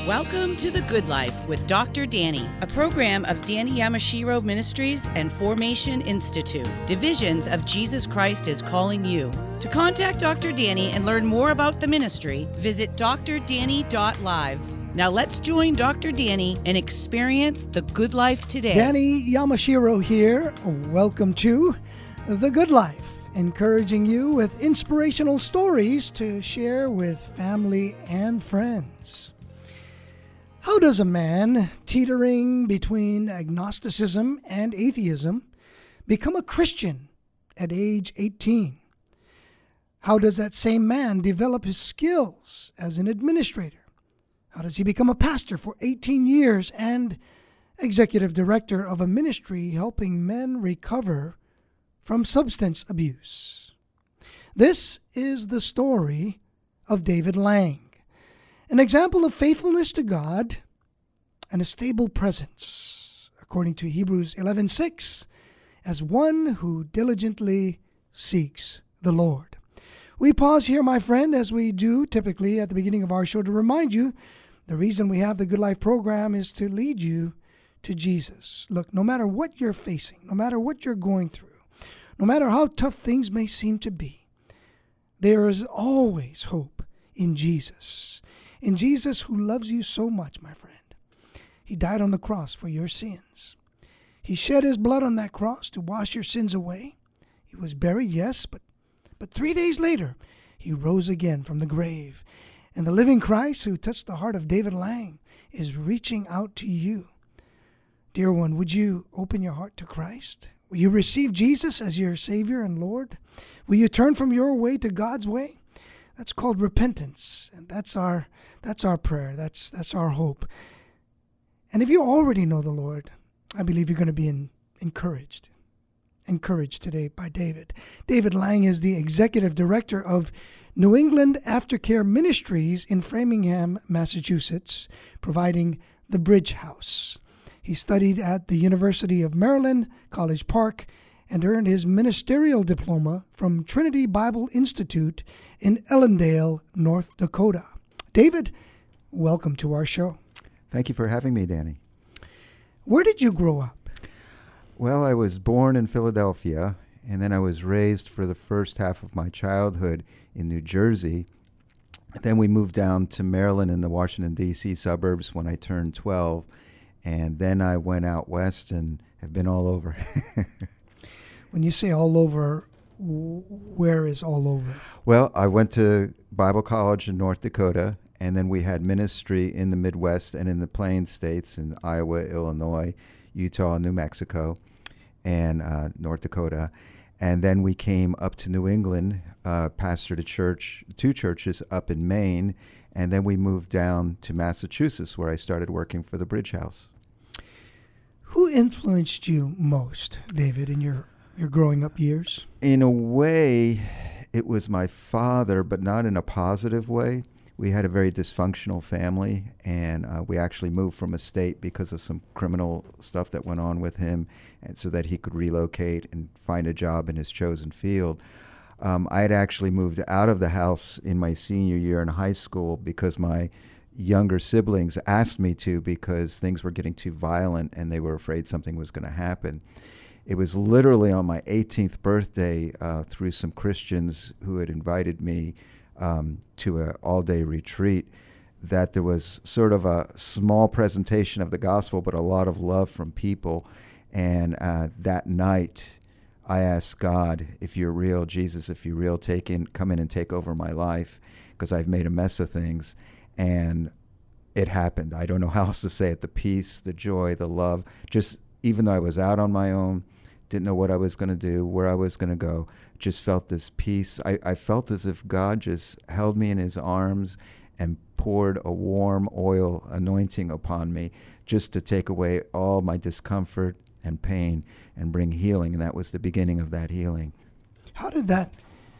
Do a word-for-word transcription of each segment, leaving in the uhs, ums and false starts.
Welcome to The Good Life with Doctor Danny, a program of Danny Yamashiro Ministries and Formation Institute, divisions of Jesus Christ is Calling You. To contact Doctor Danny and learn more about the ministry, visit d r danny dot live. Now let's join Doctor Danny and experience the good life today. Danny Yamashiro here. Welcome to The Good Life, encouraging you with inspirational stories to share with family and friends. How does a man teetering between agnosticism and atheism become a Christian at age eighteen? How does that same man develop his skills as an administrator? How does he become a pastor for eighteen years and executive director of a ministry helping men recover from substance abuse? This is the story of David Lang, an example of faithfulness to God and a stable presence, according to Hebrews eleven six, as one who diligently seeks the Lord. We pause here, my friend, as we do typically at the beginning of our show, to remind you the reason we have the Good Life program is to lead you to Jesus. Look, no matter what you're facing, no matter what you're going through, no matter how tough things may seem to be, there is always hope in Jesus. In Jesus, who loves you so much, my friend. He died on the cross for your sins. He shed his blood on that cross to wash your sins away. He was buried, yes, but, but three days later, he rose again from the grave. And the living Christ who touched the heart of David Lang is reaching out to you. Dear one, would you open your heart to Christ? Will you receive Jesus as your Savior and Lord? Will you turn from your way to God's way? That's called repentance, and that's our that's our prayer. That's that's our hope. And if you already know the Lord, I believe you're going to be in, encouraged. Encouraged today by David. David Lang is the executive director of New England Aftercare Ministries in Framingham, Massachusetts, providing the Bridge House. He studied at the University of Maryland, College Park, and earned his ministerial diploma from Trinity Bible Institute in Ellendale, North Dakota. David, welcome to our show. Thank you for having me, Danny. Where did you grow up? Well, I was born in Philadelphia, and then I was raised for the first half of my childhood in New Jersey. Then we moved down to Maryland in the Washington, D C suburbs when I turned twelve, and then I went out west and have been all over. When you say all over, where is all over? Well, I went to Bible college in North Dakota, and then we had ministry in the Midwest and in the Plains states in Iowa, Illinois, Utah, New Mexico, and uh, North Dakota. And then we came up to New England, uh, pastored a church, two churches up in Maine, and then we moved down to Massachusetts, where I started working for the Bridge House. Who influenced you most, David, in your your growing up years? In a way, it was my father, but not in a positive way. We had a very dysfunctional family, and uh, we actually moved from a state because of some criminal stuff that went on with him, and so that he could relocate and find a job in his chosen field. Um, I had actually moved out of the house in my senior year in high school because my younger siblings asked me to, because things were getting too violent and they were afraid something was going to happen. It was literally on my eighteenth birthday uh, through some Christians who had invited me um, to an all-day retreat that there was sort of a small presentation of the gospel, but a lot of love from people. And uh, that night, I asked God, if you're real, Jesus, if you're real, take in, come in and take over my life, because I've made a mess of things. And it happened. I don't know how else to say it. The peace, the joy, the love, just even though I was out on my own, didn't know what I was going to do, where I was going to go, just felt this peace. I, I felt as if God just held me in his arms and poured a warm oil anointing upon me just to take away all my discomfort and pain and bring healing. And that was the beginning of that healing. How did that,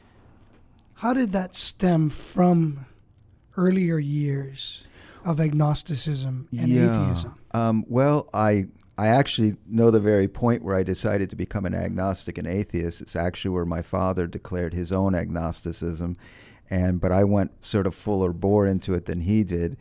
how did that stem from earlier years of agnosticism and yeah. atheism? Um, well, I I actually know the very point where I decided to become an agnostic and atheist. It's actually where my father declared his own agnosticism, and but I went sort of fuller bore into it than he did,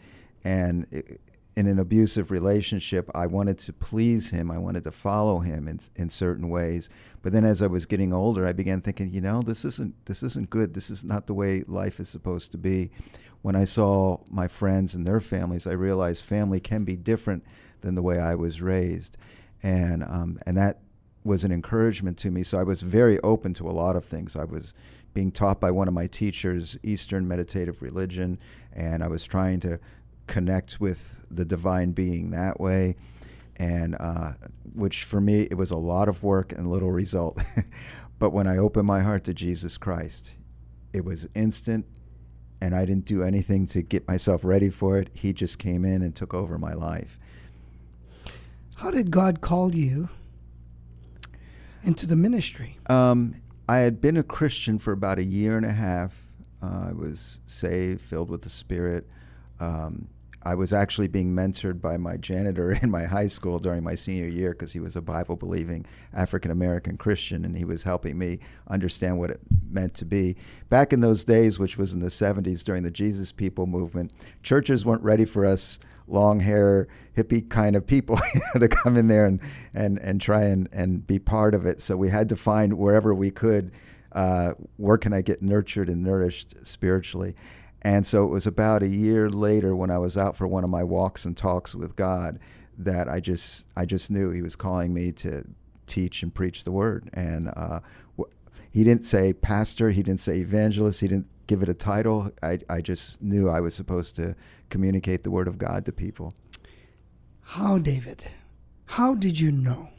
And it, in an abusive relationship, I wanted to please him. I wanted to follow him in in certain ways. But then as I was getting older, I began thinking, you know, this isn't this isn't good. This is not the way life is supposed to be. When I saw my friends and their families, I realized family can be different than the way I was raised. And um, and that was an encouragement to me. So I was very open to a lot of things. I was being taught by one of my teachers Eastern meditative religion, and I was trying to connect with the divine being that way, and uh, which for me, it was a lot of work and little result. But when I opened my heart to Jesus Christ, it was instant, and I didn't do anything to get myself ready for it. He just came in and took over my life. How did God call you into the ministry? Um, I had been a Christian for about a year and a half. Uh, I was saved, filled with the Spirit. Um, I was actually being mentored by my janitor in my high school during my senior year because he was a Bible-believing African-American Christian, and he was helping me understand what it meant to be. Back in those days, which was in the seventies during the Jesus People movement, churches weren't ready for us long hair, hippie kind of people to come in there and, and, and try and, and be part of it. So we had to find wherever we could, uh, where can I get nurtured and nourished spiritually? And so it was about a year later when I was out for one of my walks and talks with God that I just I just knew he was calling me to teach and preach the word. And uh, wh- he didn't say pastor, he didn't say evangelist, he didn't give it a title. I, I just knew I was supposed to communicate the word of God to people. How, David? How did you know?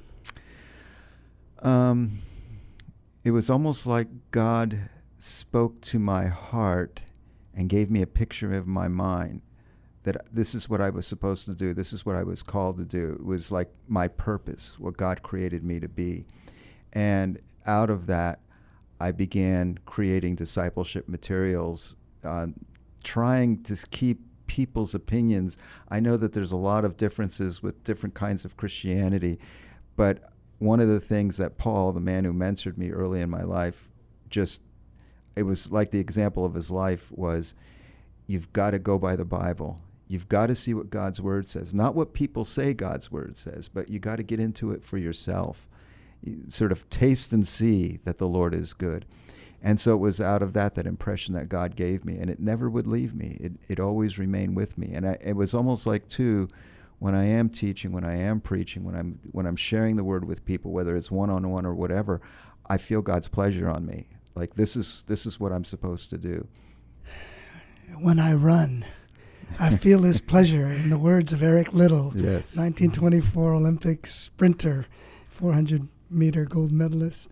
Um, it was almost like God spoke to my heart and gave me a picture of my mind that this is what I was supposed to do. This is what I was called to do. It was like my purpose, what God created me to be. And out of that, I began creating discipleship materials, uh, trying to keep people's opinions. I know that there's a lot of differences with different kinds of Christianity, but one of the things that Paul, the man who mentored me early in my life, just it was like the example of his life was, you've got to go by the Bible. You've got to see what God's word says. Not what people say God's word says, but you got to get into it for yourself. You sort of taste and see that the Lord is good. And so it was out of that, that impression that God gave me, and it never would leave me. It it always remained with me. And I, it was almost like, too, when I am teaching, when I am preaching, when I'm when I'm sharing the word with people, whether it's one-on-one or whatever, I feel God's pleasure on me. Like, this is this is what I'm supposed to do. When I run, I feel his pleasure, in the words of Eric Liddell, yes. nineteen twenty-four Olympic sprinter, four hundred meter gold medalist.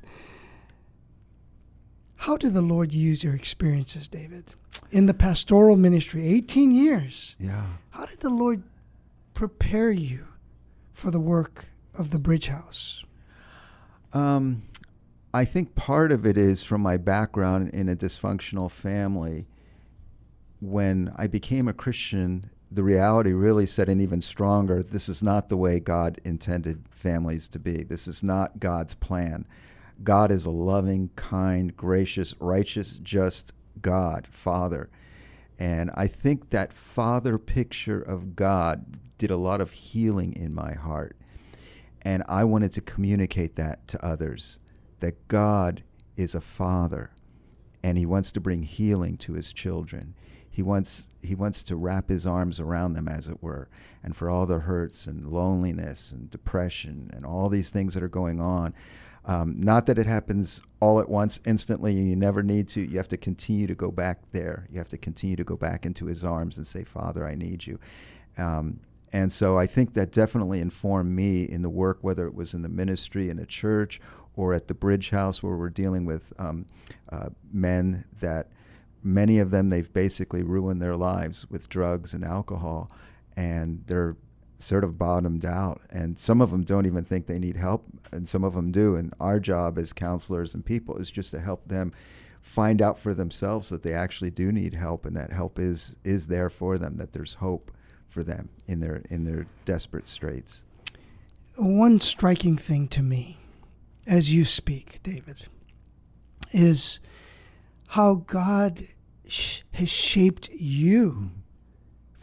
How did the Lord use your experiences, David, in the pastoral ministry, eighteen years? Yeah. How did the Lord prepare you for the work of the Bridge House? Um, I think part of it is from my background in a dysfunctional family. When I became a Christian, the reality really set in even stronger. This is not the way God intended families to be. This is not God's plan. God is a loving, kind, gracious, righteous, just God, Father. And I think that Father picture of God did a lot of healing in my heart. And I wanted to communicate that to others, that God is a Father, and he wants to bring healing to his children. He wants he wants to wrap his arms around them, as it were, and for all their hurts and loneliness and depression and all these things that are going on. Um, not that it happens all at once, instantly, and you never need to. You have to continue to go back there. You have to continue to go back into his arms and say, Father, I need you. Um, and so I think that definitely informed me in the work, whether it was in the ministry, in a church, or at the Bridge House, where we're dealing with um, uh, men that many of them, they've basically ruined their lives with drugs and alcohol, and they're sort of bottomed out. And some of them don't even think they need help, and some of them do. And our job as counselors and people is just to help them find out for themselves that they actually do need help, and that help is is there for them, that there's hope for them in their in their desperate straits. One striking thing to me, as you speak, David, is how God sh- has shaped you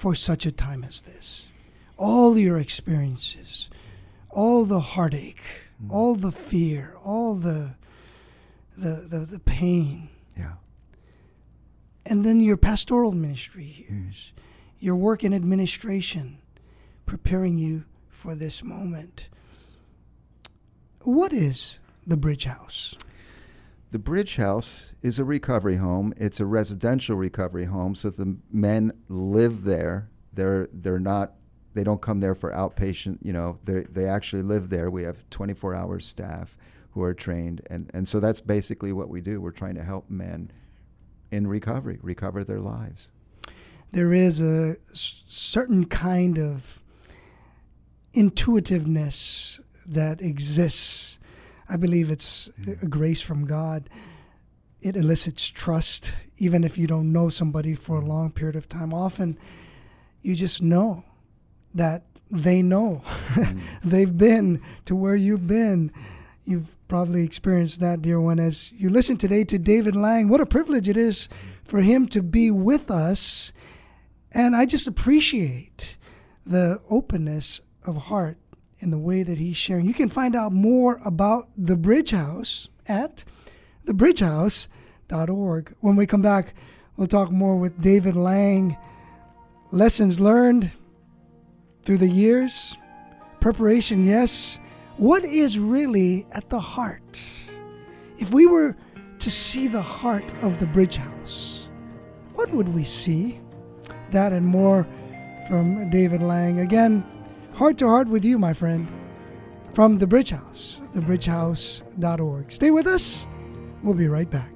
for such a time as this. All your experiences, all the heartache, mm. all the fear, all the, the the the pain. Yeah. And then your pastoral ministry here, Mm. your work in administration, preparing you for this moment. What is the Bridge House? The Bridge House is a recovery home. It's a residential recovery home, so the men live there. They're they're not. They don't come there for outpatient. You know, they they actually live there. We have twenty-four hour staff who are trained, and and so that's basically what we do. We're trying to help men in recovery recover their lives. There is a s- certain kind of intuitiveness that exists. I believe it's a grace from God. It elicits trust, even if you don't know somebody for a long period of time. Often, you just know that they know. Mm. They've been to where you've been. You've probably experienced that, dear one, as you listen today to David Lang. What a privilege it is for him to be with us. And I just appreciate the openness of heart in the way that he's sharing. You can find out more about the Bridge House at the bridge house dot org. When we come back, we'll talk more with David Lang. Lessons learned through the years. Preparation, yes. What is really at the heart? If we were to see the heart of the Bridge House, what would we see? That and more from David Lang. Again, heart to heart with you, my friend, from the Bridge House, the bridge house dot org. Stay with us. We'll be right back.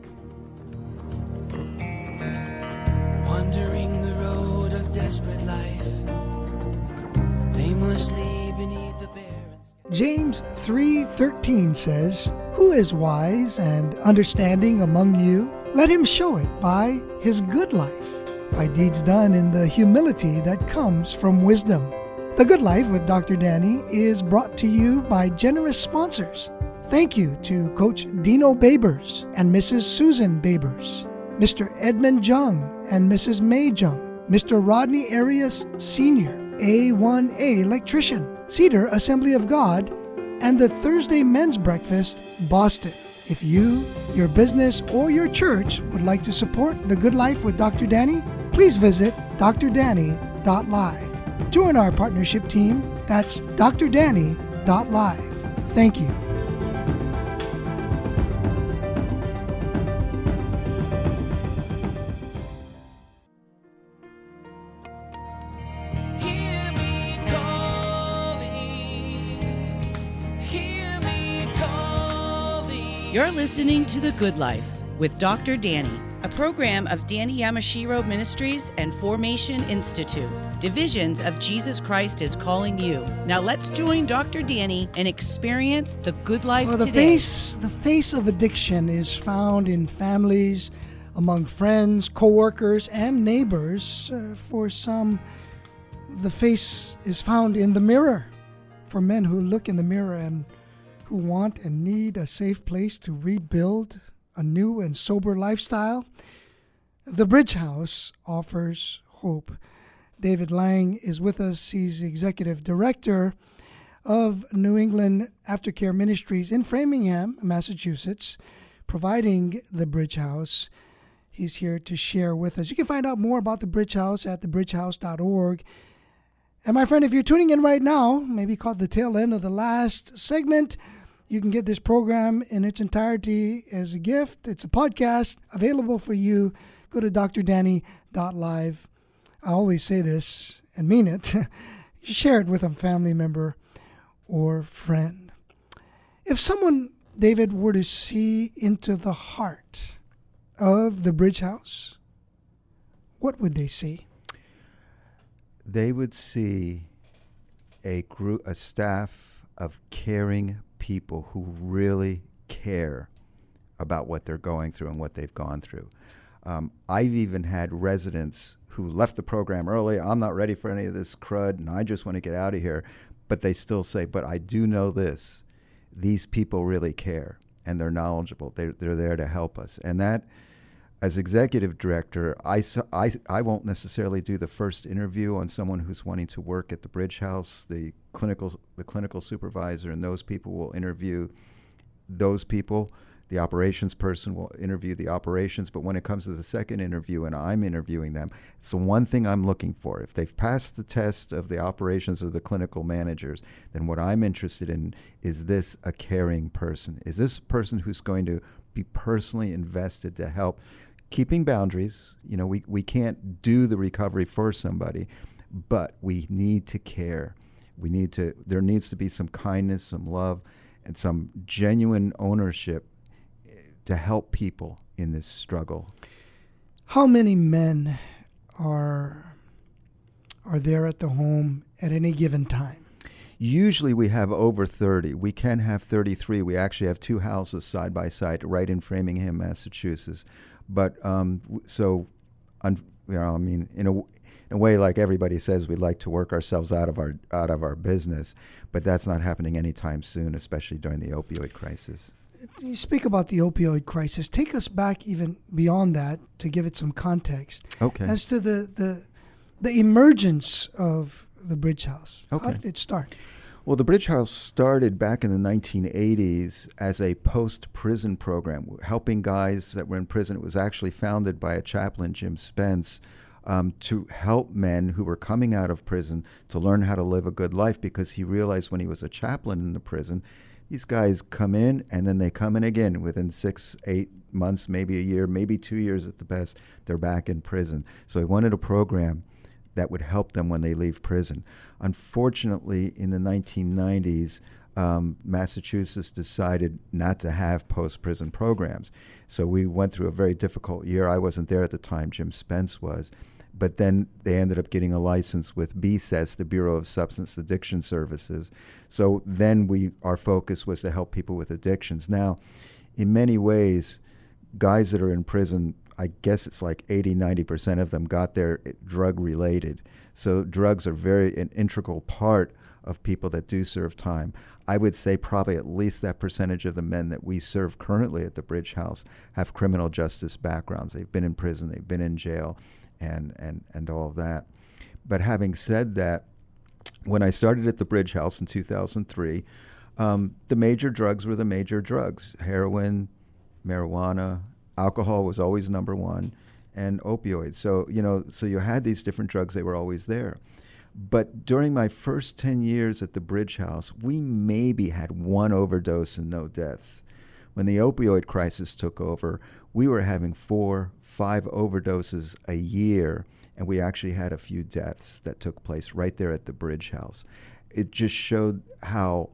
Wandering the road of desperate life, aimlessly beneath the barren sky. James three thirteen says, "Who is wise and understanding among you? Let him show it by his good life, by deeds done in the humility that comes from wisdom." The Good Life with Doctor Danny is brought to you by generous sponsors. Thank you to Coach Dino Babers and Missus Susan Babers, Mister Edmund Jung and Missus May Jung, Mister Rodney Arias Senior, A one A Electrician, Cedar Assembly of God, and the Thursday Men's Breakfast, Boston. If you, your business, or your church would like to support The Good Life with Doctor Danny, please visit d r danny dot live. Join our partnership team. That's d r danny dot live. Thank you. Hear me calling, hear me calling. You're listening to The Good Life with Doctor Danny, a program of Danny Yamashiro Ministries and Formation Institute. Divisions of Jesus Christ is calling you. Now let's join Doctor Danny and experience the good life Well, the today. face, the face of addiction is found in families, among friends, coworkers, and neighbors. Uh, for some, the face is found in the mirror. For men who look in the mirror and who want and need a safe place to rebuild a new and sober lifestyle, the Bridge House offers hope. David Lang is with us. He's Executive Director of New England Aftercare Ministries in Framingham, Massachusetts, providing the Bridge House. He's here to share with us. You can find out more about the Bridge House at the bridge house dot org. And my friend, if you're tuning in right now, maybe caught the tail end of the last segment, you can get this program in its entirety as a gift. It's a podcast available for you. Go to d r danny dot live. I always say this and mean it. Share it with a family member or friend. If someone, David, were to see into the heart of the Bridge House, what would they see? They would see a group, a staff of caring people who really care about what they're going through and what they've gone through. Um, I've even had residents who left the program early. I'm not ready for any of this crud, and I just want to get out of here. But they still say, but I do know this. These people really care, and they're knowledgeable. They're, they're there to help us. And that as executive director, I, s- I, I won't necessarily do the first interview on someone who's wanting to work at the Bridge House. The clinical the clinical supervisor and those people will interview those people. The operations person will interview the operations. But when it comes to the second interview and I'm interviewing them, it's the one thing I'm looking for. If they've passed the test of the operations or the clinical managers, then what I'm interested in is this a caring person? Is this a person who's going to be personally invested to help? Keeping boundaries, you know, we, we can't do the recovery for somebody, but we need to care. We need to, there needs to be some kindness, some love, and some genuine ownership to help people in this struggle. How many men are are there at the home at any given time? Usually we have over thirty. We can have thirty-three. We actually have two houses side by side right in Framingham, Massachusetts. But um, w- so, un- you know, I mean, in a, w- in a way, like everybody says, we'd like to work ourselves out of our out of our business, but that's not happening anytime soon, especially during the opioid crisis. You speak about the opioid crisis. Take us back even beyond that to give it some context Okay. as to the the, the emergence of the Bridge House. How Okay. did it start? Well, the Bridge House started back in the nineteen eighties as a post-prison program, helping guys that were in prison. It was actually founded by a chaplain, Jim Spence, um, to help men who were coming out of prison to learn how to live a good life, because he realized when he was a chaplain in the prison, these guys come in and then they come in again within six, eight months, maybe a year, maybe two years at the best, they're back in prison. So he wanted a program that would help them when they leave prison. Unfortunately, in the nineteen nineties, um, Massachusetts decided not to have post-prison programs. So we went through a very difficult year. I wasn't there at the time, Jim Spence was. But then they ended up getting a license with B S E S, the Bureau of Substance Addiction Services. So then we, our focus was to help people with addictions. Now, in many ways, guys that are in prison, I guess it's like eighty, ninety percent of them got there drug related. So drugs are very an integral part of people that do serve time. I would say probably at least that percentage of the men that we serve currently at the Bridge House have criminal justice backgrounds. They've been in prison, they've been in jail, and, and, and all of that. But having said that, when I started at the Bridge House in two thousand three, um, the major drugs were the major drugs: heroin, marijuana, alcohol was always number one, and opioids. So, you know, so you had these different drugs, they were always there. But during my first ten years at the Bridge House, we maybe had one overdose and no deaths. When the opioid crisis took over, we were having four, five overdoses a year, and we actually had a few deaths that took place right there at the Bridge House. It just showed how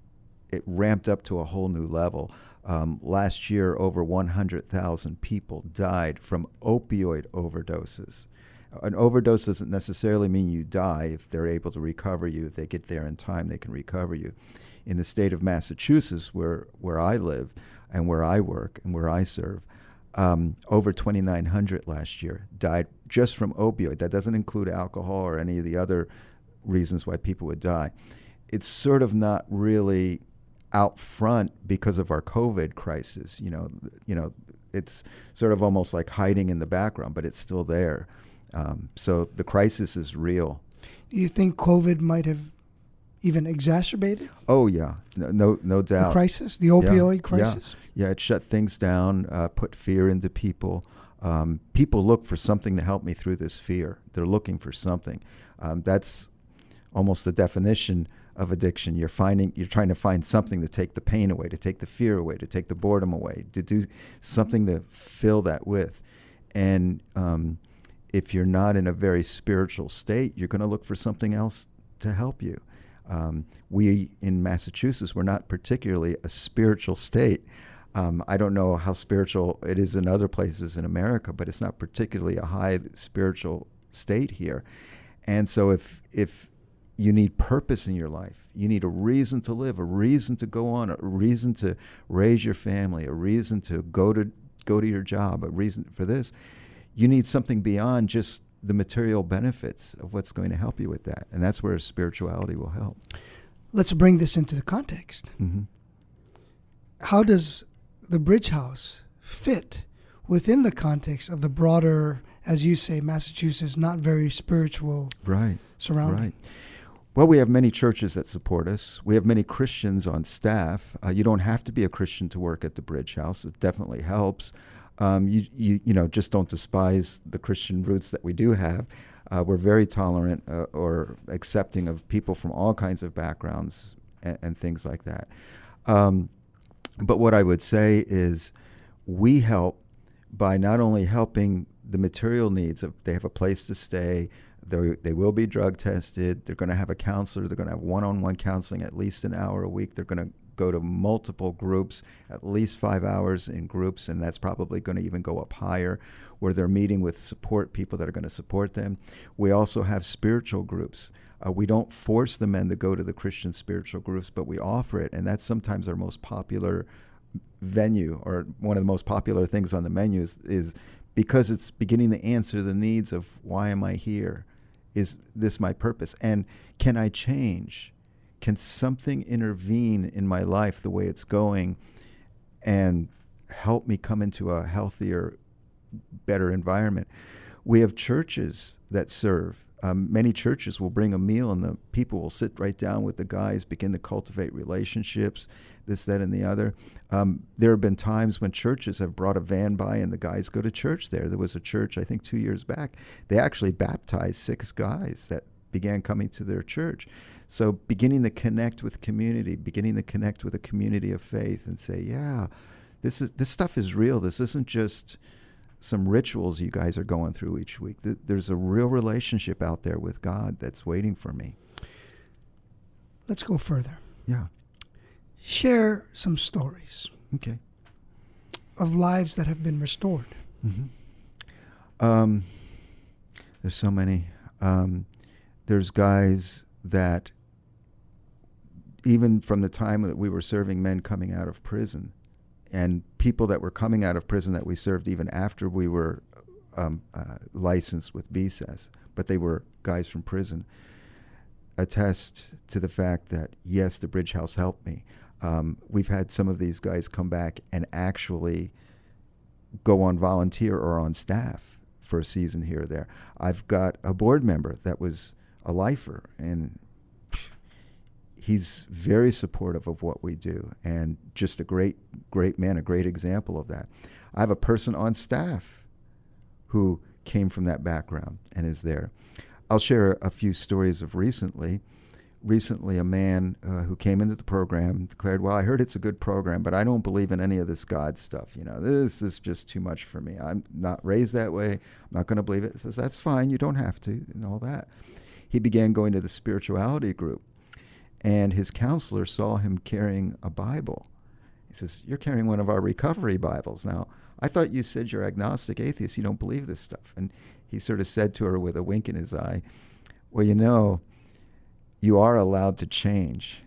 it ramped up to a whole new level. Um, last year, over one hundred thousand people died from opioid overdoses. An overdose doesn't necessarily mean you die. If they're able to recover you, if they get there in time, they can recover you. In the state of Massachusetts, where, where I live and where I work and where I serve, um, over twenty-nine hundred last year died just from opioid. That doesn't include alcohol or any of the other reasons why people would die. It's sort of not really out front because of our COVID crisis. You know, you know, it's sort of almost like hiding in the background, but it's still there. Um, so the crisis is real. Do you think COVID might have even exacerbated Oh yeah, no, no, no the doubt. crisis, the opioid yeah, crisis? Yeah. yeah, it shut things down, uh, put fear into people. Um, people look for something to help me through this fear. They're looking for something. Um, that's almost the definition of addiction. You're finding, you're trying to find something to take the pain away, to take the fear away, to take the boredom away, to do something to fill that with. And um, if you're not in a very spiritual state, you're going to look for something else to help you. Um, we in Massachusetts, we're not particularly a spiritual state. Um, I don't know how spiritual it is in other places in America, but it's not particularly a high spiritual state here. And so if if you need purpose in your life, you need a reason to live, a reason to go on, a reason to raise your family, a reason to go to go to your job, a reason for this, you need something beyond just the material benefits of what's going to help you with that. And that's where spirituality will help. Let's bring this into the context. Mm-hmm. How does the Bridge House fit within the context of the broader, as you say, Massachusetts, not very spiritual Right. surrounding. Right. Well, we have many churches that support us. We have many Christians on staff. Uh, you don't have to be a Christian to work at the Bridge House. It definitely helps. Um, you, you, you know, just don't despise the Christian roots that we do have. Uh, we're very tolerant uh, or accepting of people from all kinds of backgrounds and, and things like that. Um, but what I would say is we help by not only helping the material needs of, they have a place to stay, They they will be drug tested. They're going to have a counselor. They're going to have one-on-one counseling at least an hour a week. They're going to go to multiple groups, at least five hours in groups, and that's probably going to even go up higher, where they're meeting with support people that are going to support them. We also have spiritual groups. Uh, we don't force the men to go to the Christian spiritual groups, but we offer it, and that's sometimes our most popular venue, or one of the most popular things on the menu is, is because it's beginning to answer the needs of why am I here? Is this my purpose? And can I change? Can something intervene in my life the way it's going and help me come into a healthier, better environment? We have churches that serve. Um, many churches will bring a meal and the people will sit right down with the guys, begin to cultivate relationships, this, that, and the other. Um, there have been times when churches have brought a van by and the guys go to church there. There was a church, I think two years back, they actually baptized six guys that began coming to their church. So beginning to connect with community, beginning to connect with a community of faith and say, yeah, this is this stuff is real. This isn't just some rituals you guys are going through each week. There's a real relationship out there with God that's waiting for me. Let's go further. Yeah. Share some stories Okay. of lives that have been restored. Mm-hmm. Um, there's so many. Um, there's guys that even from the time that we were serving men coming out of prison, and people that were coming out of prison that we served even after we were um, uh, licensed with B S E S, but they were guys from prison, attest to the fact that, yes, the Bridge House helped me. Um, we've had some of these guys come back and actually go on volunteer or on staff for a season here or there. I've got a board member that was a lifer, and he's very supportive of what we do, and just a great, great man, a great example of that. I have a person on staff who came from that background and is there. I'll share a few stories of recently. Recently, a man uh, who came into the program declared, well, I heard it's a good program, but I don't believe in any of this God stuff. You know, this is just too much for me. I'm not raised that way. I'm not going to believe it. He says, that's fine. You don't have to, and all that. He began going to the spirituality group. And his counselor saw him carrying a Bible. He says, you're carrying one of our recovery Bibles. Now, I thought you said you're agnostic atheist. You don't believe this stuff. And he sort of said to her with a wink in his eye, well, you know, you are allowed to change.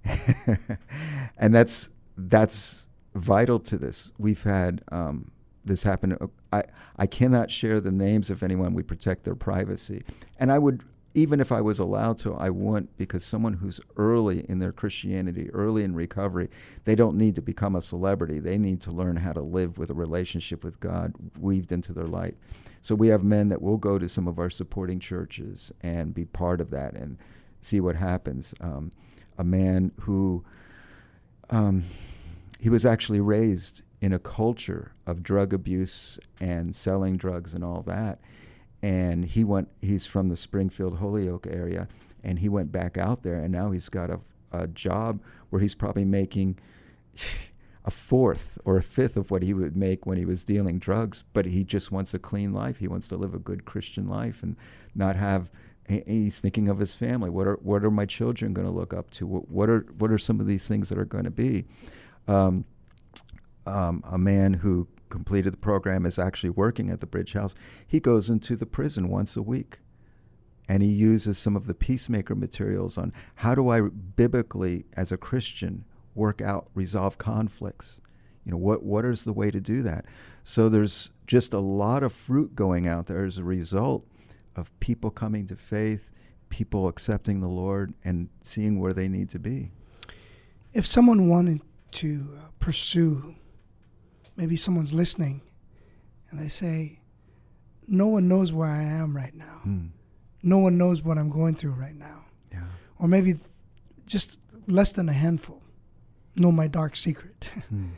And that's that's vital to this. We've had um, this happen. I, I cannot share the names of anyone. We protect their privacy. And I would, even if I was allowed to, I wouldn't, because someone who's early in their Christianity, early in recovery, they don't need to become a celebrity. They need to learn how to live with a relationship with God weaved into their life. So we have men that will go to some of our supporting churches and be part of that and see what happens. Um, a man who, um, he was actually raised in a culture of drug abuse and selling drugs and all that. And he went, he's from the Springfield, Holyoke area, and he went back out there, and now he's got a, a job where he's probably making a fourth or a fifth of what he would make when he was dealing drugs, but he just wants a clean life. He wants to live a good Christian life and not have, he's thinking of his family. What are what are my children going to look up to? What are what are some of these things that are going to be? Um, um, a man who completed the program is actually working at the Bridge House. He goes into the prison once a week, and he uses some of the peacemaker materials on how do I biblically, as a Christian, work out, resolve conflicts. You know, what what is the way to do that? So there's just a lot of fruit going out there as a result of people coming to faith, people accepting the Lord and seeing where they need to be. If someone wanted to uh, pursue, maybe someone's listening and they say, no one knows where I am right now. Mm. No one knows what I'm going through right now. Yeah. Or maybe th- just less than a handful know my dark secret. Mm.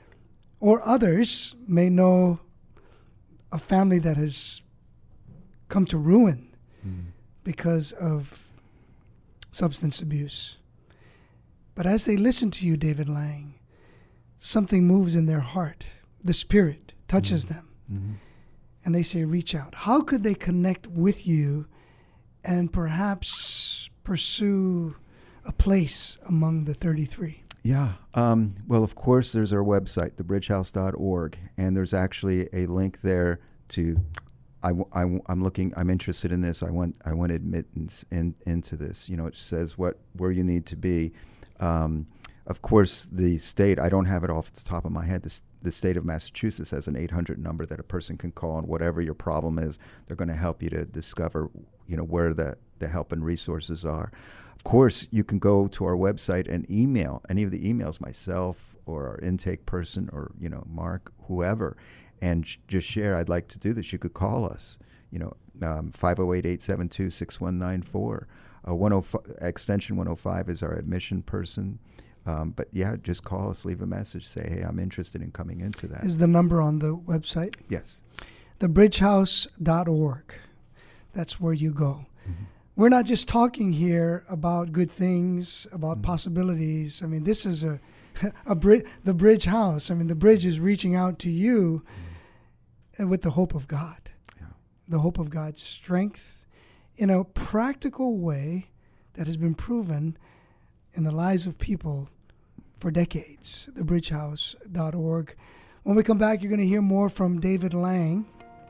Or others may know a family that has come to ruin Mm. because of substance abuse. But as they listen to you, David Lang, something moves in their heart. The Spirit touches Mm. them. Mm-hmm. And they say, reach out. How could they connect with you and perhaps pursue a place among the thirty-three? Yeah. Um, well, of course, there's our website, the bridge house dot org, and there's actually a link there to. I, w- I w- I'm looking. I'm interested in this. I want. I want admittance in, into this. You know, it says what where you need to be. Um, of course, the state. I don't have it off the top of my head. The, s- the state of Massachusetts has an eight hundred number that a person can call, and whatever your problem is, they're going to help you to discover. You know where the the help and resources are. Of course, you can go to our website and email any of the emails, myself or our intake person or, you know, Mark, whoever, and sh- just share, I'd like to do this. You could call us, you know, um, five oh eight, eight seven two, six one nine four. Uh, one oh five, extension one oh five is our admission person. Um, but, yeah, just call us, leave a message, say, hey, I'm interested in coming into that. Is the number on the website? Yes. the bridge house dot org. That's where you go. Mm-hmm. We're not just talking here about good things, about Mm-hmm. possibilities. I mean, this is a, a bri- the Bridge House. I mean, the Bridge is reaching out to you mm-hmm. with the hope of God, Yeah. the hope of God's strength in a practical way that has been proven in the lives of people for decades. the bridge house dot org. When we come back, you're going to hear more from David Lang.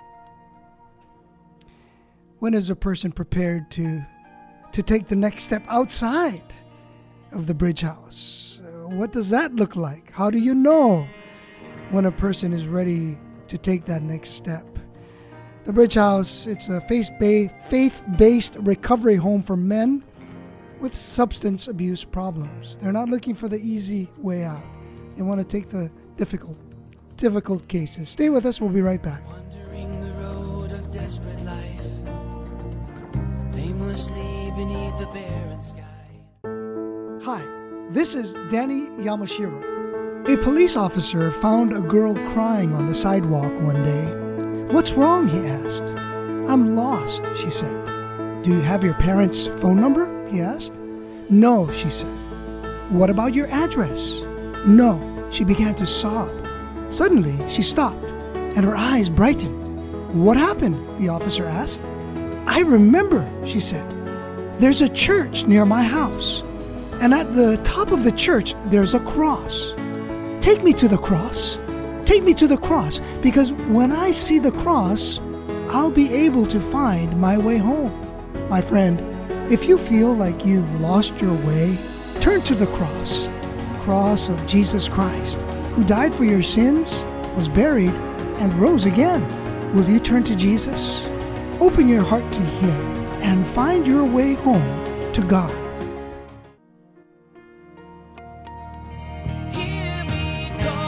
When is a person prepared to to take the next step outside of the Bridge House? Uh, what does that look like? How do you know when a person is ready to take that next step? The Bridge House, it's a faith-based, faith-based recovery home for men with substance abuse problems. They're not looking for the easy way out. They want to take the difficult, difficult cases. Stay with us. We'll be right back. Wandering the road of desperate life, aimlessly beneath the barren sky. Hi, this is Danny Yamashiro. A police officer found a girl crying on the sidewalk one day. What's wrong? He asked. I'm lost, she said. Do you have your parents' phone number? He asked. No, she said. What about your address? No, she began to sob. Suddenly, she stopped, and her eyes brightened. What happened? The officer asked. I remember, she said. There's a church near my house, and at the top of the church, there's a cross. Take me to the cross. Take me to the cross, because when I see the cross, I'll be able to find my way home. My friend, if you feel like you've lost your way, turn to the cross, the cross of Jesus Christ, who died for your sins, was buried, and rose again. Will you turn to Jesus? Open your heart to Him and find your way home to God. Hear me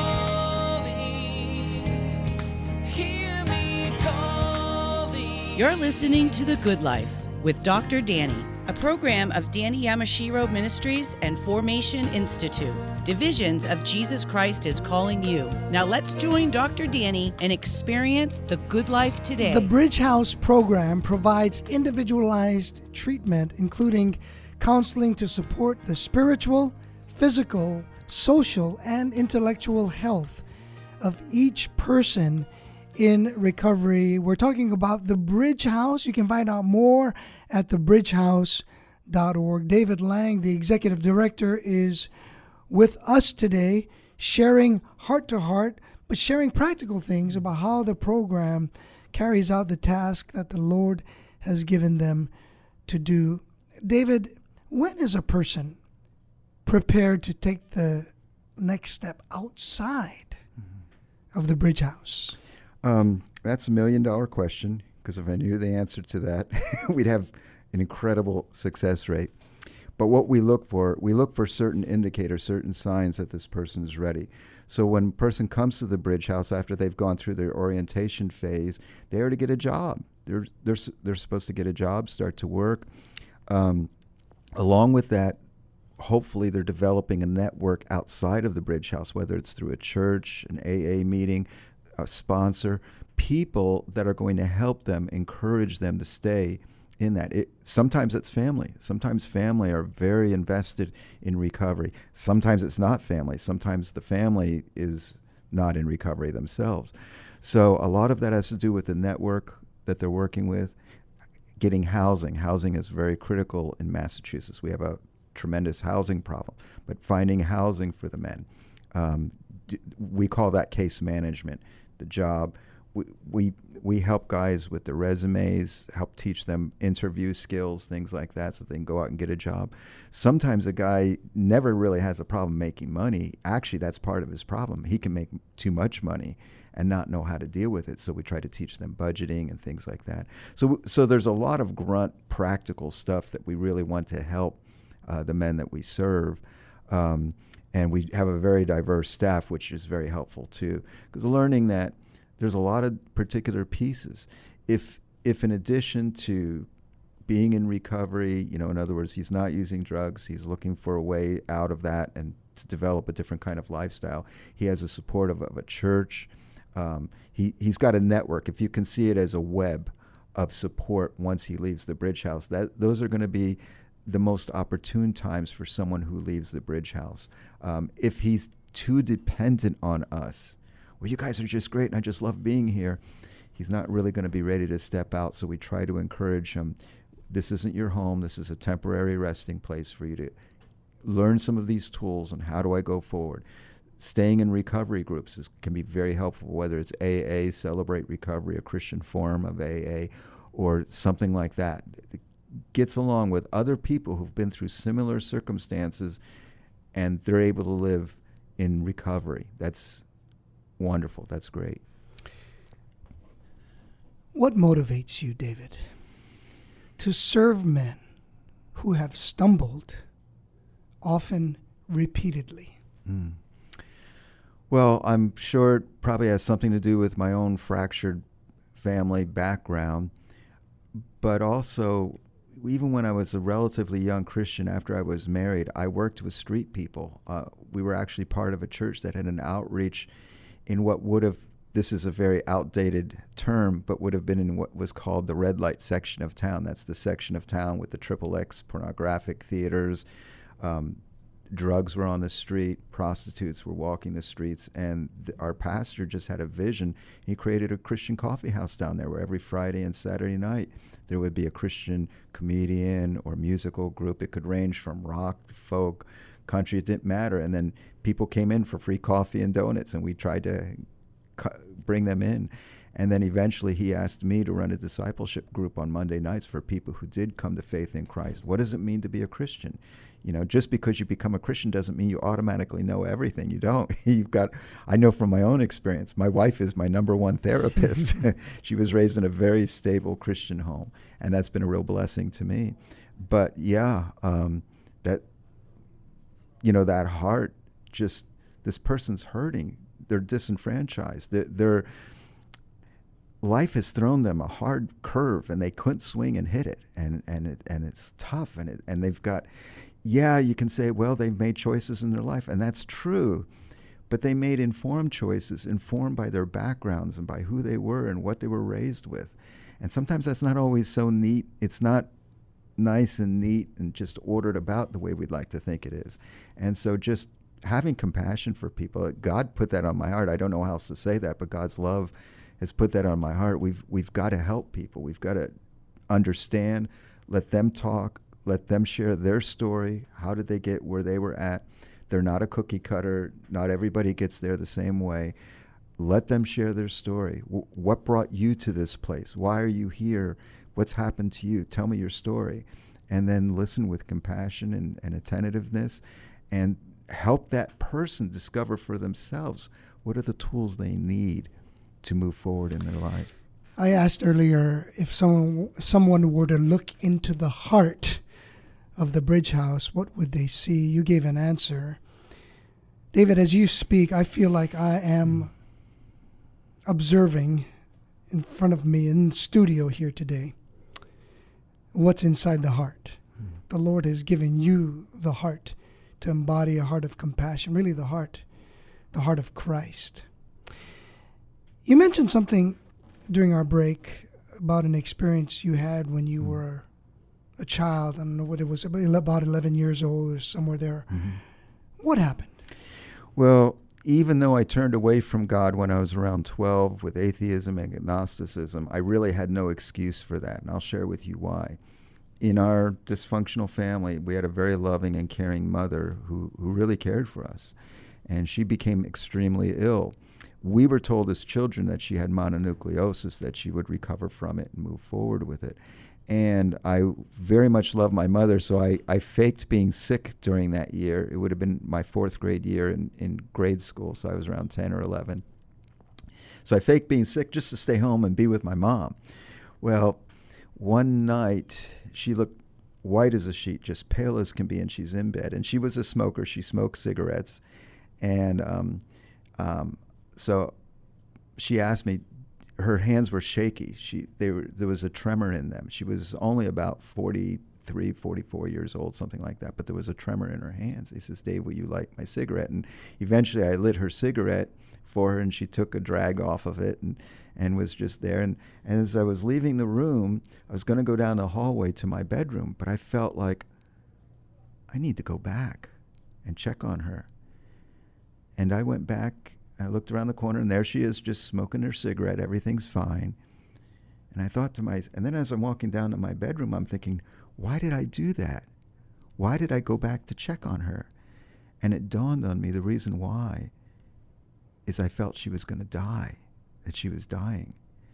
calling, hear me calling. You're listening to The Good Life with Doctor Danny, a program of Danny Yamashiro Ministries and Formation Institute. Divisions of Jesus Christ is calling you. Now let's join Doctor Danny and experience the good life today. The Bridge House program provides individualized treatment, including counseling to support the spiritual, physical, social, and intellectual health of each person in recovery. We're talking about the Bridge House. You can find out more at the bridge house dot org. David Lang, the executive director, is with us today, sharing heart to heart, but sharing practical things about how the program carries out the task that the Lord has given them to do. David, when is a person prepared to take the next step outside mm-hmm. of the Bridge House? Um, that's a million dollar question, because if I knew the answer to that, we'd have an incredible success rate. But what we look for, we look for certain indicators, certain signs that this person is ready. So when a person comes to the Bridge House after they've gone through their orientation phase, they are to get a job. They're they're they're supposed to get a job, start to work. Um, along with that, hopefully they're developing a network outside of the Bridge House, whether it's through a church, an A A meeting, a sponsor, people that are going to help them, encourage them to stay in that. It, sometimes it's family. Sometimes family are very invested in recovery. Sometimes it's not family. Sometimes the family is not in recovery themselves. So a lot of that has to do with the network that they're working with. Getting housing. Housing is very critical in Massachusetts. We have a tremendous housing problem, but finding housing for the men. Um, d- we call that case management, the job. We, we we help guys with their resumes, help teach them interview skills, things like that, so they can go out and get a job. Sometimes a guy never really has a problem making money. Actually, that's part of his problem. He can make too much money and not know how to deal with it, so we try to teach them budgeting and things like that. So, so there's a lot of grunt, practical stuff that we really want to help uh, the men that we serve. Um, and we have a very diverse staff, which is very helpful too, because learning that there's a lot of particular pieces. If if in addition to being in recovery, you know, in other words, he's not using drugs, he's looking for a way out of that and to develop a different kind of lifestyle, he has the support of, of a church. Um, he, he's got a network. If you can see it as a web of support once he leaves the Bridge House, that those are going to be the most opportune times for someone who leaves the Bridge House. Um, if he's too dependent on us, well, you guys are just great and I just love being here, he's not really going to be ready to step out. So we try to encourage him. This isn't your home. This is a temporary resting place for you to learn some of these tools and how do I go forward. Staying in recovery groups is, can be very helpful, whether it's A A, Celebrate Recovery, a Christian form of A A, or something like that. It gets along with other people who've been through similar circumstances and they're able to live in recovery. That's wonderful. That's great. What motivates you, David, to serve men who have stumbled, often repeatedly? Mm. Well, I'm sure it probably has something to do with my own fractured family background, but also even when I was a relatively young Christian after I was married, I worked with street people. Uh, we were actually part of a church that had an outreach in what would have, this is a very outdated term, but would have been in what was called the red light section of town. That's the section of town with the triple X pornographic theaters. Um, drugs were on the street, prostitutes were walking the streets, and th- our pastor just had a vision. He created a Christian coffee house down there where every Friday and Saturday night there would be a Christian comedian or musical group. It could range from rock, folk, country, it didn't matter. And then people came in for free coffee and donuts, and we tried to cu- bring them in. And then eventually he asked me to run a discipleship group on Monday nights for people who did come to faith in Christ. What does it mean to be a Christian? You know, just because you become a Christian doesn't mean you automatically know everything. You don't. You've got, I know from my own experience, my wife is my number one therapist. She was raised in a very stable Christian home, and that's been a real blessing to me. But yeah, um, that, you know, that heart, just, this person's hurting. They're disenfranchised. They're, they're life has thrown them a hard curve, and they couldn't swing and hit it, and and it, and it's tough, and it, and they've got, yeah, you can say, well, they've made choices in their life, and that's true, but they made informed choices, informed by their backgrounds and by who they were and what they were raised with, and sometimes that's not always so neat. It's not nice and neat and just ordered about the way we'd like to think it is, and so just having compassion for people. God put that on my heart. I don't know how else to say that, but God's love has put that on my heart. We've we've got to help people. We've got to understand, let them talk, let them share their story. How did they get where they were at? They're not a cookie cutter. Not everybody gets there the same way. Let them share their story. W- what brought you to this place? Why are you here? What's happened to you? Tell me your story. And then listen with compassion and, and attentiveness, and help that person discover for themselves what are the tools they need to move forward in their life. I asked earlier if someone someone were to look into the heart of the Bridge House, what would they see? You gave an answer. David, as you speak, I feel like I am observing in front of me in the studio here today what's inside the heart. Mm. The Lord has given you the heart to embody a heart of compassion, really the heart, the heart of Christ. You mentioned something during our break about an experience you had when you mm. were a child. I don't know what it was, about eleven years old or somewhere there. Mm-hmm. What happened? Well, even though I turned away from God when I was around twelve with atheism and agnosticism, I really had no excuse for that, and I'll share with you why. In our dysfunctional family, we had a very loving and caring mother who, who really cared for us, and she became extremely ill. We were told as children that she had mononucleosis, that she would recover from it and move forward with it. And I very much loved my mother, so I, I faked being sick during that year. It would have been my fourth grade year in, in grade school, so I was around ten or eleven. So I faked being sick just to stay home and be with my mom. Well, one night, she looked white as a sheet, just pale as can be, and she's in bed. And she was a smoker. She smoked cigarettes. And um, um, so she asked me, her hands were shaky. She, they were, there was a tremor in them. She was only about forty-three, forty-four years old, something like that, but there was a tremor in her hands. He says, Dave, will you light my cigarette? And eventually I lit her cigarette for her, and she took a drag off of it and, and was just there. And, and as I was leaving the room, I was going to go down the hallway to my bedroom, but I felt like I need to go back and check on her. And I went back. I looked around the corner, and there she is, just smoking her cigarette. Everything's fine. And I thought to myself, and then as I'm walking down to my bedroom, I'm thinking, why did I do that? Why did I go back to check on her? And it dawned on me the reason why is I felt she was going to die, that she was dying.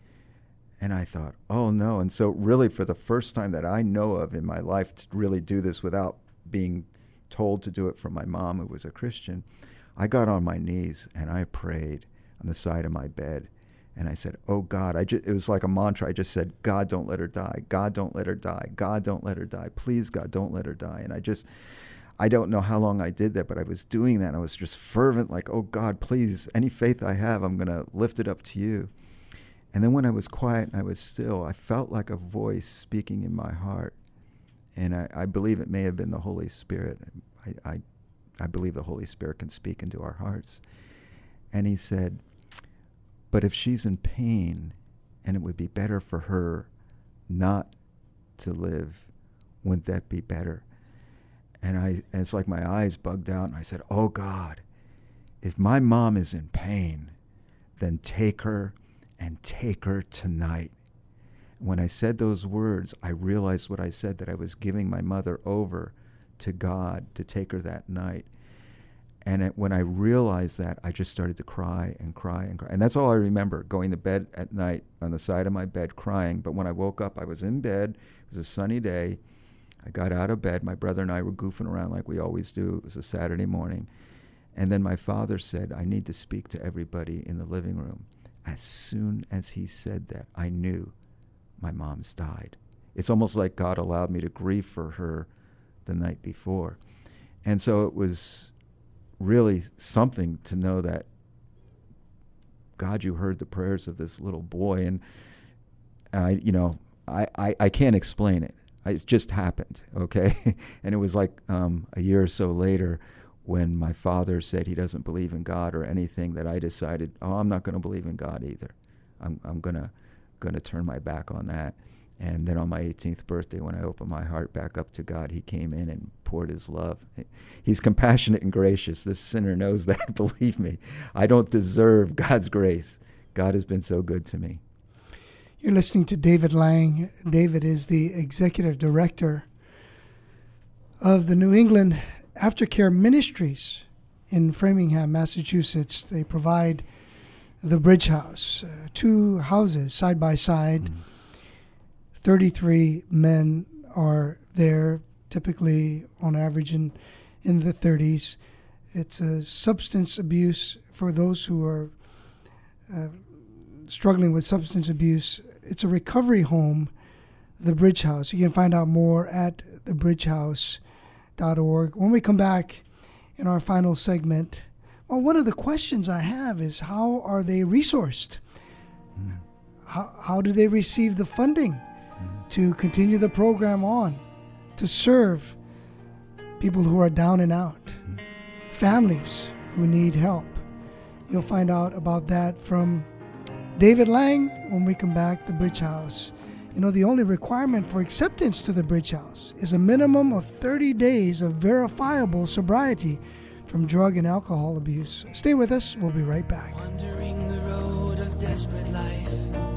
And I thought, oh, no. And so really for the first time that I know of in my life to really do this without being told to do it from my mom, who was a Christian, I got on my knees and I prayed on the side of my bed. And I said, oh, God, I just, it was like a mantra. I just said, God, don't let her die. God, don't let her die. God, don't let her die. Please, God, don't let her die. And I just, I don't know how long I did that, but I was doing that. And I was just fervent, like, oh, God, please, any faith I have, I'm going to lift it up to you. And then when I was quiet and I was still, I felt like a voice speaking in my heart. And I, I believe it may have been the Holy Spirit. I, I I believe the Holy Spirit can speak into our hearts. And he said, but if she's in pain and it would be better for her not to live, wouldn't that be better? And I, and it's like my eyes bugged out, and I said, oh, God, if my mom is in pain, then take her and take her tonight. When I said those words, I realized what I said, that I was giving my mother over to God to take her that night. And it, when I realized that, I just started to cry and cry and cry. And that's all I remember, going to bed at night on the side of my bed crying. But when I woke up, I was in bed. It was a sunny day. I got out of bed. My brother and I were goofing around like we always do. It was a Saturday morning. And then my father said, I need to speak to everybody in the living room. As soon as he said that, I knew my mom's died. It's almost like God allowed me to grieve for her the night before. And so it was really something to know that, God, you heard the prayers of this little boy. And I, you know, I, I, I can't explain it. I, it just happened, okay? And it was like um, a year or so later when my father said he doesn't believe in God or anything, that I decided, oh, I'm not going to believe in God either. I'm, I'm gonna, gonna turn my back on that. And then on my eighteenth birthday, when I opened my heart back up to God, he came in and poured his love. He's compassionate and gracious. This sinner knows that, believe me. I don't deserve God's grace. God has been so good to me. You're listening to David Lang. David is the executive director of the New England Aftercare Ministries in Framingham, Massachusetts. They provide the Bridge House, uh, two houses side by side. Mm. thirty-three men are there, typically on average in, in the thirties. It's a substance abuse for those who are uh, struggling with substance abuse. It's a recovery home, the Bridge House. You can find out more at the bridge house dot org. When we come back in our final segment, Well, one of the questions I have is, how are they resourced? Mm. How, how do they receive the funding mm. to continue the program on, to serve people who are down and out, mm. families who need help? You'll find out about that from David Lang when we come back to Bridge House. You know, the only requirement for acceptance to the Bridge House is a minimum of thirty days of verifiable sobriety from drug and alcohol abuse. Stay with us. We'll be right back. Wandering the road of desperate life,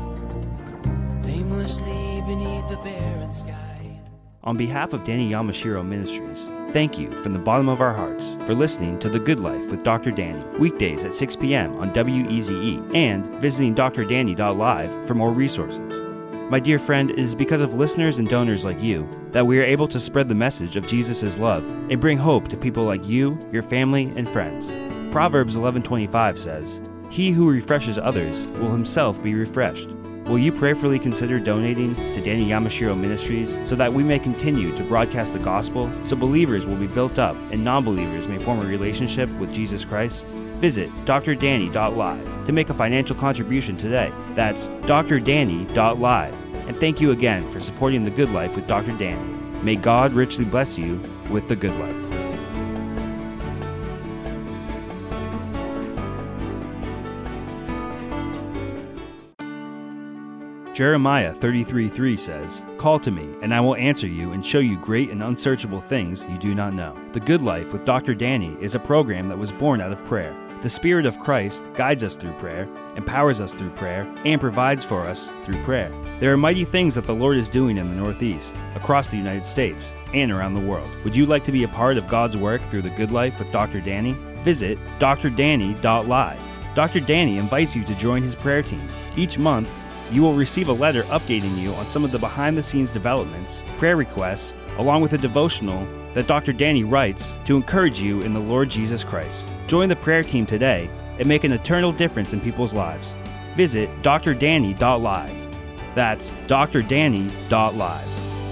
aimlessly beneath the barren sky. On behalf of Danny Yamashiro Ministries, thank you from the bottom of our hearts for listening to The Good Life with Doctor Danny, weekdays at six p.m. on W E Z E, and visiting D R danny dot live for more resources. My dear friend, it is because of listeners and donors like you that we are able to spread the message of Jesus' love and bring hope to people like you, your family, and friends. Proverbs eleven twenty-five says, "He who refreshes others will himself be refreshed." Will you prayerfully consider donating to Danny Yamashiro Ministries so that we may continue to broadcast the gospel, so believers will be built up and non-believers may form a relationship with Jesus Christ? Visit D R danny dot live to make a financial contribution today. That's D R danny dot live. And thank you again for supporting The Good Life with Doctor Danny. May God richly bless you with The Good Life. Jeremiah thirty-three three says, "Call to me, and I will answer you and show you great and unsearchable things you do not know." The Good Life with Doctor Danny is a program that was born out of prayer. The Spirit of Christ guides us through prayer, empowers us through prayer, and provides for us through prayer. There are mighty things that the Lord is doing in the Northeast, across the United States, and around the world. Would you like to be a part of God's work through The Good Life with Doctor Danny? Visit D R danny dot live. Doctor Danny invites you to join his prayer team. Each month, you will receive a letter updating you on some of the behind-the-scenes developments, prayer requests, along with a devotional that Doctor Danny writes to encourage you in the Lord Jesus Christ. Join the prayer team today and make an eternal difference in people's lives. Visit D R danny dot live. That's D R danny dot live.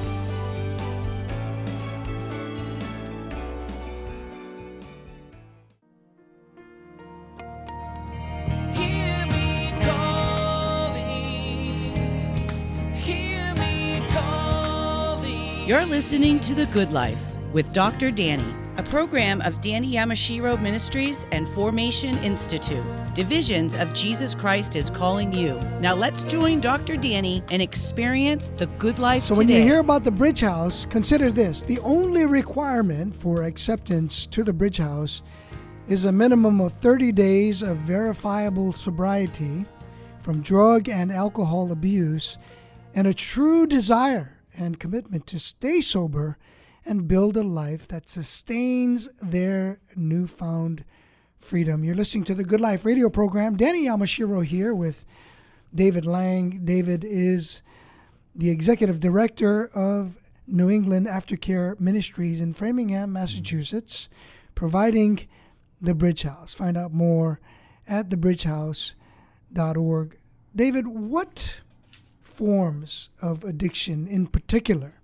You're listening to The Good Life with Doctor Danny, a program of Danny Yamashiro Ministries and Formation Institute. Divisions of Jesus Christ is calling you. Now let's join Doctor Danny and experience the good life so today. So when you hear about the Bridge House, consider this. The only requirement for acceptance to the Bridge House is a minimum of thirty days of verifiable sobriety from drug and alcohol abuse and a true desire and commitment to stay sober and build a life that sustains their newfound freedom. You're listening to the Good Life radio program. Danny Yamashiro here with David Lang. David is the executive director of New England Aftercare Ministries in Framingham, Massachusetts, providing the Bridge House. Find out more at the bridge house dot org. David, what forms of addiction in particular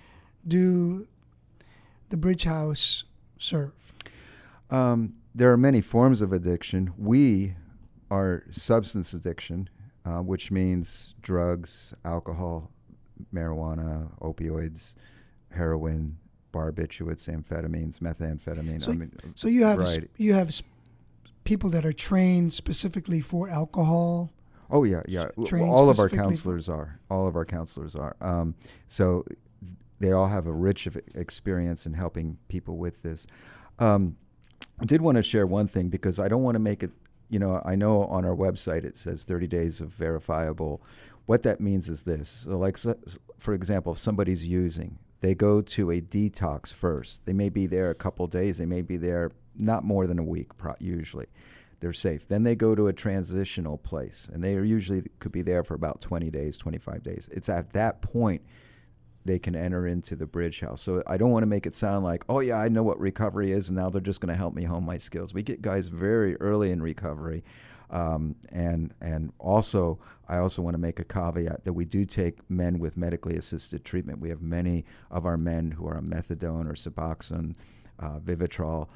do the Bridge House serve? Um, there are many forms of addiction. We are substance addiction, uh, which means drugs, alcohol, marijuana, opioids, heroin, barbiturates, amphetamines, methamphetamine. So, I mean, so you have right. you have people that are trained specifically for alcohol. Oh yeah, yeah. Trained all of our specifically counselors are. All of our counselors are. Um, so they all have a rich of experience in helping people with this. Um, I did want to share one thing because I don't want to make it. You know, I know on our website it says thirty days of verifiable. What that means is this. So, like, so, for example, if somebody's using, they go to a detox first. They may be there a couple days. They may be there not more than a week, pro- usually. They're safe. Then they go to a transitional place, and they are usually could be there for about twenty days, twenty-five days. It's at that point they can enter into the Bridge House. So I don't want to make it sound like, oh, yeah, I know what recovery is, and now they're just going to help me hone my skills. We get guys very early in recovery. Um, and and also, I also want to make a caveat that we do take men with medically assisted treatment. We have many of our men who are on methadone or Suboxone, uh, Vivitrol,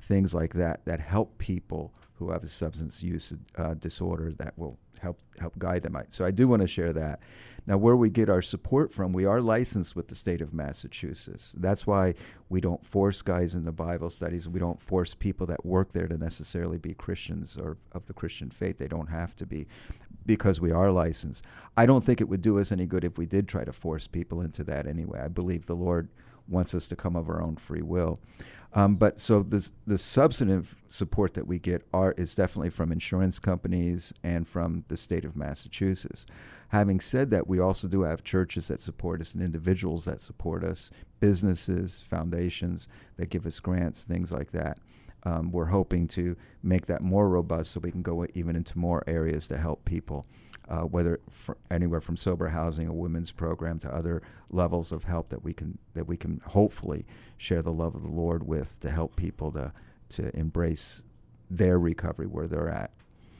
things like that that help people who have a substance use uh, disorder, that will help help guide them. So I do want to share that. Now, where we get our support from, we are licensed with the state of Massachusetts. That's why we don't force guys in the Bible studies. We don't force people that work there to necessarily be Christians or of the Christian faith. They don't have to be, because we are licensed. I don't think it would do us any good if we did try to force people into that anyway. I believe the Lord wants us to come of our own free will. Um, but so this, the substantive support that we get are is definitely from insurance companies and from the state of Massachusetts. Having said that, we also do have churches that support us and individuals that support us, businesses, foundations that give us grants, things like that. Um, we're hoping to make that more robust so we can go even into more areas to help people, uh, whether for anywhere from sober housing, a women's program, to other levels of help that we can that we can hopefully share the love of the Lord with, to help people to to embrace their recovery where they're at.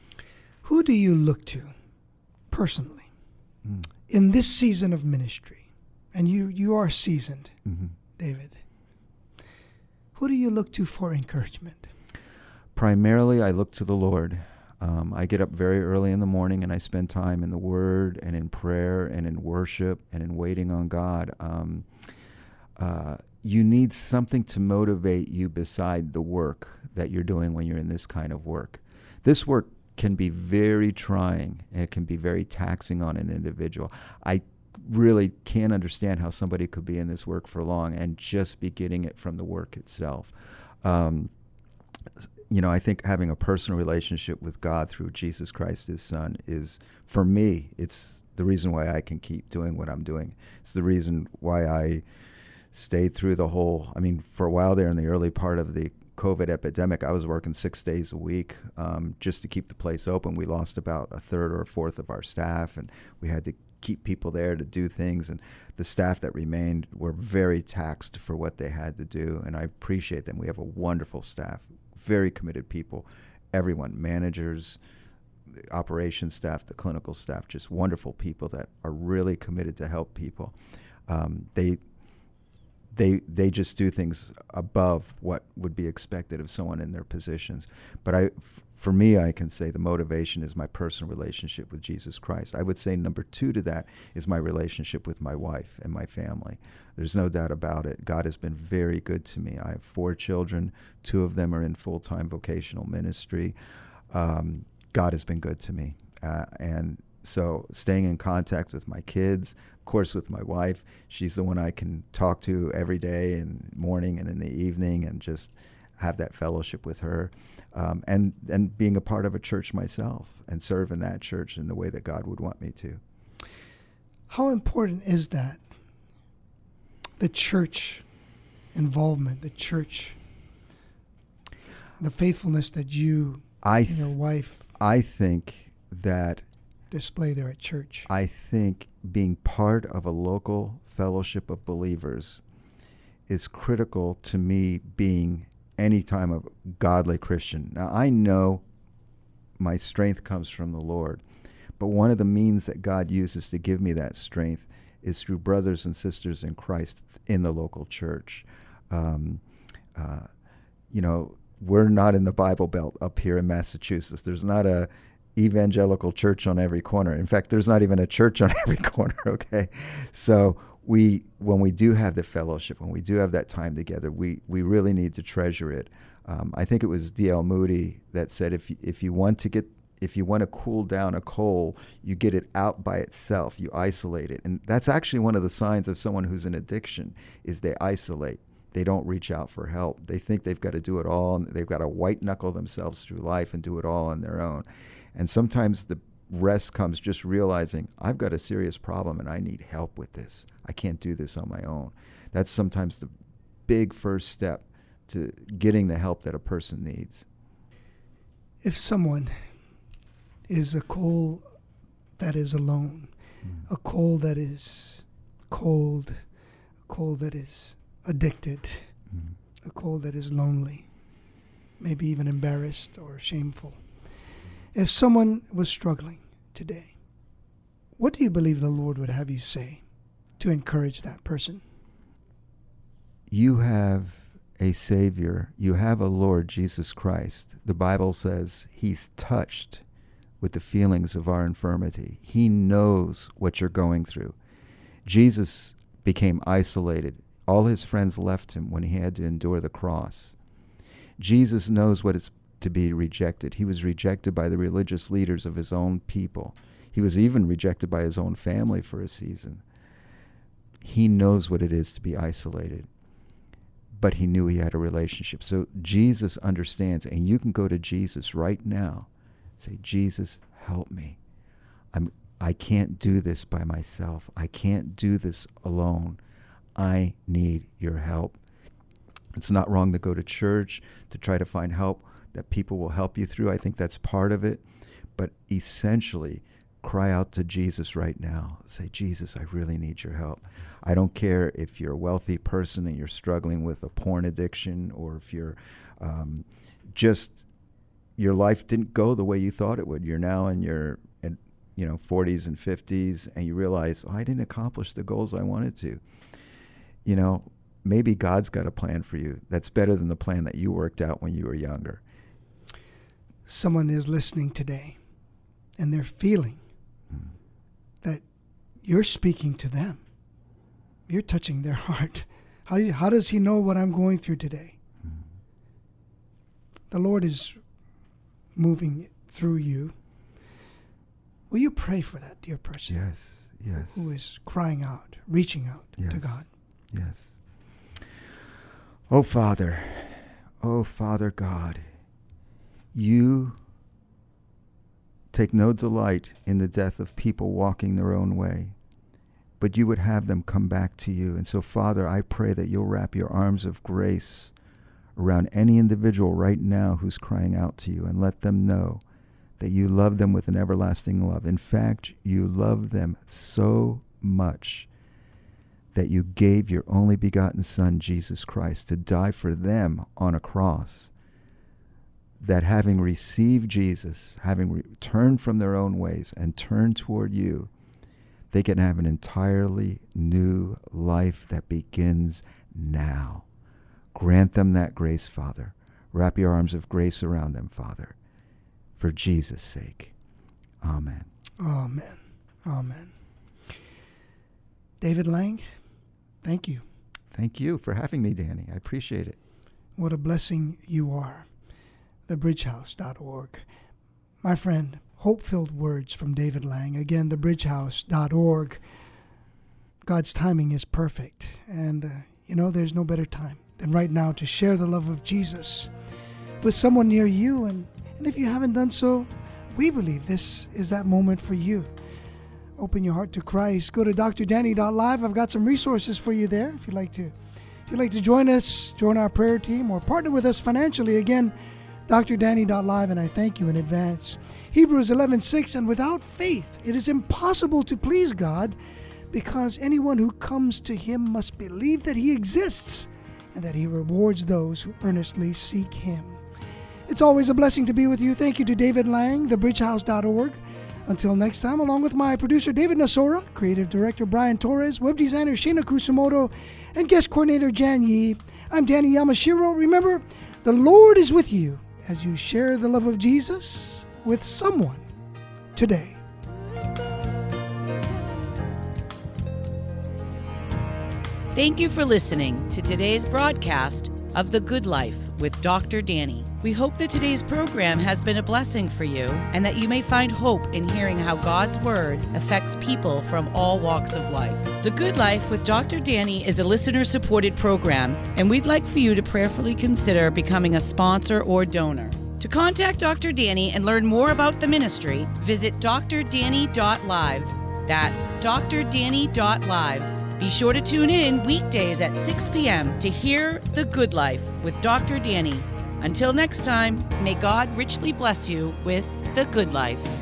Who do you look to personally mm. in this season of ministry? And you, you are seasoned, mm-hmm. David. Who do you look to for encouragement? Primarily, I look to the Lord. Um, I get up very early in the morning and I spend time in the Word and in prayer and in worship and in waiting on God. Um, uh, you need something to motivate you beside the work that you're doing when you're in this kind of work. This work can be very trying and it can be very taxing on an individual. I really can't understand how somebody could be in this work for long and just be getting it from the work itself. Um, you know, I think having a personal relationship with God through Jesus Christ, his son, is, for me, it's the reason why I can keep doing what I'm doing. It's the reason why I stayed through the whole, I mean, for a while there in the early part of the COVID epidemic, I was working six days a week um, just to keep the place open. We lost about a third or a fourth of our staff, and we had to keep people there to do things, and the staff that remained were very taxed for what they had to do, and I appreciate them. We have a wonderful staff, very committed people, everyone, managers, the operations staff, the clinical staff, just wonderful people that are really committed to help people. Um, they They they just do things above what would be expected of someone in their positions. But I, f- for me, I can say the motivation is my personal relationship with Jesus Christ. I would say number two to that is my relationship with my wife and my family. There's no doubt about it. God has been very good to me. I have four children. Two of them are in full-time vocational ministry. Um, God has been good to me. Uh, and so staying in contact with my kids, of course with my wife, she's the one I can talk to every day, in the morning and in the evening, and just have that fellowship with her. Um, and, and being a part of a church myself and serve in that church in the way that God would want me to. How important is that? The church involvement, the church, the faithfulness that you I th- and your wife I think that display there at church. I think being part of a local fellowship of believers is critical to me being any time a godly Christian. Now, I know my strength comes from the Lord, but one of the means that God uses to give me that strength is through brothers and sisters in Christ in the local church. Um, uh, you know, we're not in the Bible Belt up here in Massachusetts. There's not a evangelical church on every corner. In fact, there's not even a church on every corner, okay? So we, when we do have the fellowship, when we do have that time together, we, we really need to treasure it. Um, I think it was D L Moody that said, if you, if you want to get, if you want to cool down a coal, you get it out by itself, you isolate it. And that's actually one of the signs of someone who's in addiction, is they isolate. They don't reach out for help. They think they've got to do it all, and they've got to white knuckle themselves through life and do it all on their own. And sometimes the rest comes just realizing, I've got a serious problem and I need help with this. I can't do this on my own. That's sometimes the big first step to getting the help that a person needs. If someone is a coal that is alone, mm. a coal that is cold, a coal that is addicted, mm. a coal that is lonely, maybe even embarrassed or shameful. If someone was struggling today, what do you believe the Lord would have you say to encourage that person? You have a Savior. You have a Lord, Jesus Christ. The Bible says he's touched with the feelings of our infirmity. He knows what you're going through. Jesus became isolated. All his friends left him when he had to endure the cross. Jesus knows what it's to be rejected. He was rejected by the religious leaders of his own people. He was even rejected by his own family for a season. He knows what it is to be isolated. But he knew he had a relationship. So Jesus understands, and you can go to Jesus right now. Say, Jesus, help me. I'm, I can't do this by myself. I can't do this alone. I need your help. It's not wrong to go to church, to try to find help that people will help you through. I think that's part of it. But essentially, cry out to Jesus right now. Say, Jesus, I really need your help. I don't care if you're a wealthy person and you're struggling with a porn addiction, or if you're um, just, your life didn't go the way you thought it would. You're now in your you know, forties and fifties, and you realize, oh, I didn't accomplish the goals I wanted to. You know, maybe God's got a plan for you that's better than the plan that you worked out when you were younger. Someone is listening today, and they're feeling mm. that you're speaking to them. You're touching their heart. How, you, how does he know what I'm going through today? Mm. The Lord is moving through you. Will you pray for that dear person? Yes, yes. Who is crying out, reaching out yes, to God? Yes. Oh, Father, oh, Father God, you take no delight in the death of people walking their own way, but you would have them come back to you. And so, Father, I pray that you'll wrap your arms of grace around any individual right now who's crying out to you, and let them know that you love them with an everlasting love. In fact, you love them so much that you gave your only begotten Son, Jesus Christ, to die for them on a cross, that having received Jesus, having re- turned from their own ways and turned toward you, they can have an entirely new life that begins now. Grant them that grace, Father. Wrap your arms of grace around them, Father, for Jesus' sake. Amen. Amen. Amen. David Lang, thank you. Thank you for having me, Danny. I appreciate it. What a blessing you are. the bridge house dot org. My friend, hope-filled words from David Lang. Again, the bridge house dot org. God's timing is perfect. And, uh, you know, there's no better time than right now to share the love of Jesus with someone near you. And, and if you haven't done so, we believe this is that moment for you. Open your heart to Christ. Go to D R danny dot live. I've got some resources for you there if you'd like to. If you'd like to join us, join our prayer team, or partner with us financially, again, D R danny dot live, and I thank you in advance. Hebrews eleven six, and without faith it is impossible to please God, because anyone who comes to him must believe that he exists and that he rewards those who earnestly seek him. It's always a blessing to be with you. Thank you to David Lang, the bridge house dot org. Until next time, along with my producer David Nasora, creative director Brian Torres, web designer Shana Kusumoto, and guest coordinator Jan Yee, I'm Danny Yamashiro. Remember, the Lord is with you as you share the love of Jesus with someone today. Thank you for listening to today's broadcast of The Good Life with Doctor Danny. We hope that today's program has been a blessing for you, and that you may find hope in hearing how God's Word affects people from all walks of life. The Good Life with Doctor Danny is a listener-supported program, and we'd like for you to prayerfully consider becoming a sponsor or donor. To contact Doctor Danny and learn more about the ministry, visit D R danny dot live. That's D R danny dot live. Be sure to tune in weekdays at six p.m. to hear The Good Life with Doctor Danny. Until next time, may God richly bless you with The Good Life.